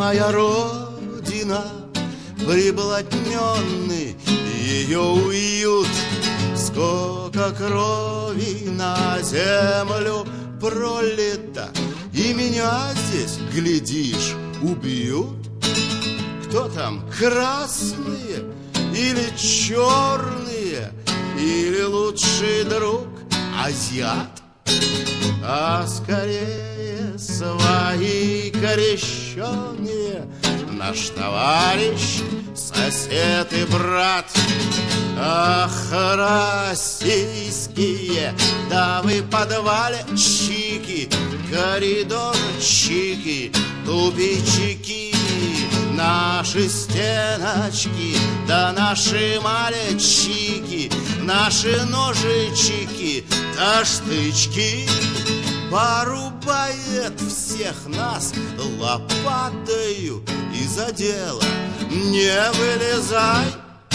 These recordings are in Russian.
моя родина, приблотненный ее уют. Сколько крови на землю пролито, и меня здесь, глядишь, убьют. Кто там, красные или черные, или лучший друг азиат? А скорее свои крещеные, наш товарищ, сосед и брат. Ах, российские дамы, подвальчики, коридорчики, тупички, наши стеночки, да наши мальчики, наши ножички, да штычки. Порубает всех нас лопатою, и за дело не вылезай.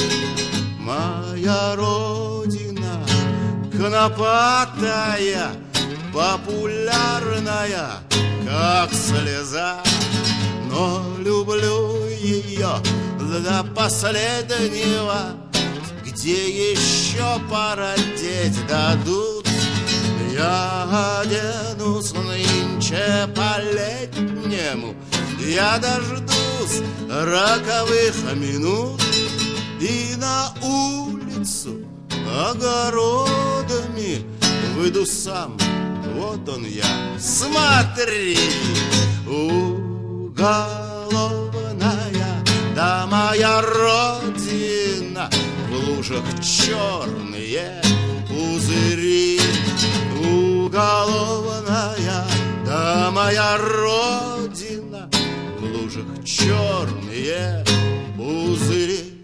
Моя родина конопатая, популярная, как слеза, но люблю ее до последнего. Где еще породеть дадут, я оденусь нынче по-летнему. Я дождусь роковых минут и на улицу огородами выйду сам. Вот он я, смотри, уголовная, да моя родина, в лужах черные пузыри. Уголовная, да моя родина, в лужах черные пузыри.